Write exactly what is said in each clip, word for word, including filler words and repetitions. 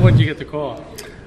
When did you get the call?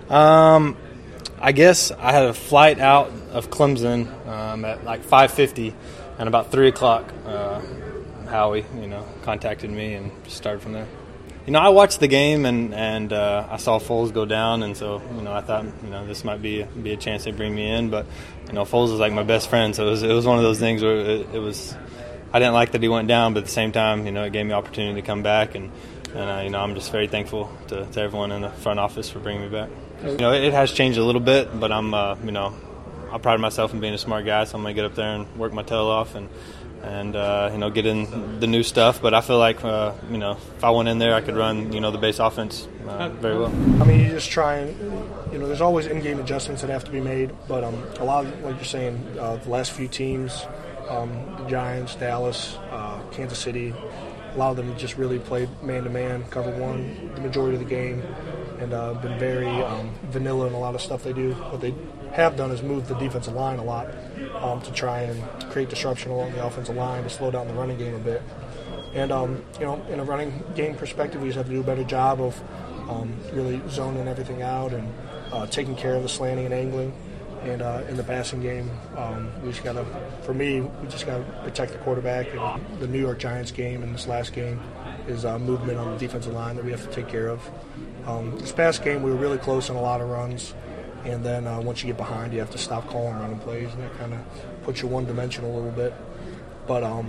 Um, I guess I had a flight out of Clemson um, at like five fifty, and about three o'clock, uh, Howie, you know, contacted me and just started from there. You know, I watched the game and and uh, I saw Foles go down, and so you know I thought you know this might be be a chance they bring me in, but you know Foles is like my best friend, so it was it was one of those things where it, it was I didn't like that he went down, but at the same time, you know, it gave me opportunity to come back, and and uh, you know I'm just very thankful to, to everyone in the front office for bringing me back. You know, it, it has changed a little bit, but I'm uh, you know I pride myself in being a smart guy, so I'm gonna get up there and work my tail off and. and, uh, you know, get in the new stuff. But I feel like, uh, you know, if I went in there, I could run, you know, the base offense uh, very well. I mean, you just try and, you know, there's always in-game adjustments that have to be made. But um, a lot of, like you're saying, uh, the last few teams, um, the Giants, Dallas, uh, Kansas City, a lot of them just really played man-to-man, cover one the majority of the game, and uh, been very um, vanilla in a lot of stuff they do. What they have done is move the defensive line a lot um, to try and create disruption along the offensive line to slow down the running game a bit. And, um, you know, in a running game perspective, we just have to do a better job of um, really zoning everything out and uh, taking care of the slanting and angling. And uh, in the passing game, um, we just got to, for me, we just got to protect the quarterback. And the New York Giants game and this last game is uh, movement on the defensive line that we have to take care of. Um, this past game, we were really close on a lot of runs. And then uh, once you get behind, you have to stop calling running plays, and that kind of puts you one-dimensional a little bit. But, um,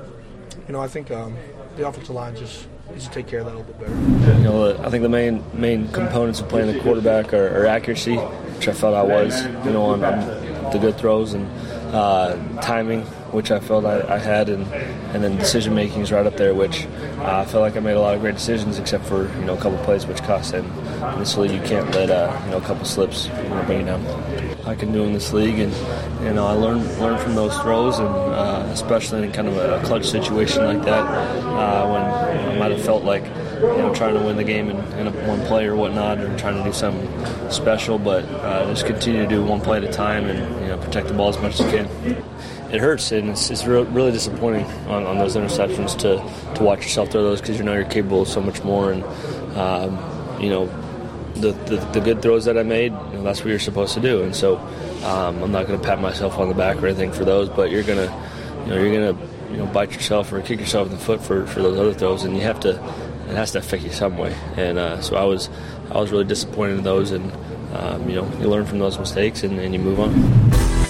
you know, I think um, the offensive line just needs to take care of that a little bit better. You know, I think the main main components of playing the quarterback are, are accuracy, which I felt I was, you know, on, on the good throws, and uh, timing, which I felt I, I had, and, and then decision-making is right up there, which uh, I felt like I made a lot of great decisions except for, you know, a couple plays which cost. And in this league, you can't let, uh, you know, a couple slips, you know, bring you down. I can do in this league, and, you know, I learned learned from those throws, and uh, especially in kind of a clutch situation like that, uh, when you know, I might have felt like, you know, trying to win the game in, in a one play or whatnot, or trying to do something special, but uh, just continue to do one play at a time and, you know, protect the ball as much as you can. It hurts, and it's, it's re- really disappointing on, on those interceptions to, to watch yourself throw those, because you know you're capable of so much more. And um, you know the, the the good throws that I made, you know, that's what you're supposed to do. And so um, I'm not going to pat myself on the back or anything for those, but you're gonna you know you're gonna you know bite yourself or kick yourself in the foot for, for those other throws, and you have to it has to affect you some way. And uh, so I was I was really disappointed in those, and um, you know you learn from those mistakes and, and you move on.